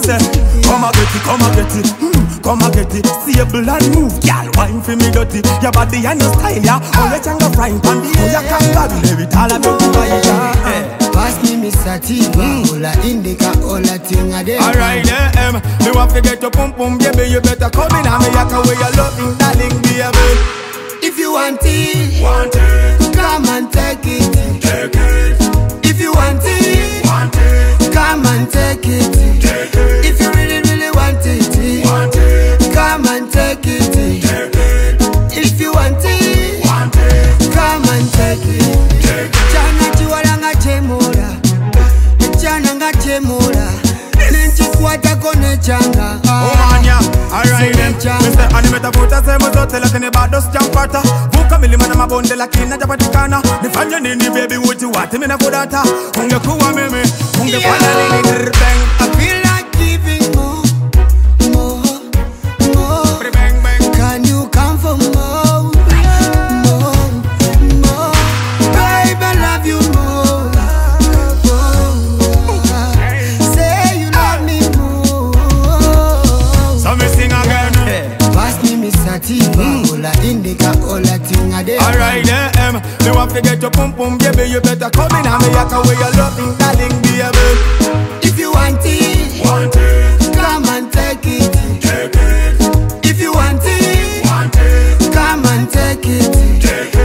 say, come and get it, come and get it, come and get it. Stable and move, girl, wine for me dirty. Your body and your style, yeah. Oh, you can go frying pan, oh, you can go live it all about you, yeah. Pass me Mr. T-Bar, all a indica, all a thing a day. Alright, me want to get your pum pum, baby. You better come in and me yaka where you loving, darling, baby. If you want it, come and take it. If you want it, come and take it. If you really, really want it, come and take it. If you want it, come and take it. Chana chiwala nga chemura, chana nga chemura. Ninchi kwata kone changa. Oh man, yeah, alright then. Mr. Animator Puta say mo so tell us any bad dust jump parta. Vuka mili mana mabonde lakini na japatikana. Nifanya nini baby would you want me na kudata. Unge kuwa mimi, unge fanya nini bang. I feel like giving more. Bang bang. Can you come for more? Babe, I love you more. Say you love me more. So me sing again. Pass me Mr. T-Bar, all a indica, all a thing a day. Alright, me want to get your pum pum, baby. You better come in and me yaka where you loving, darling, baby. If you want it, come and take it. If you want it, come and take it.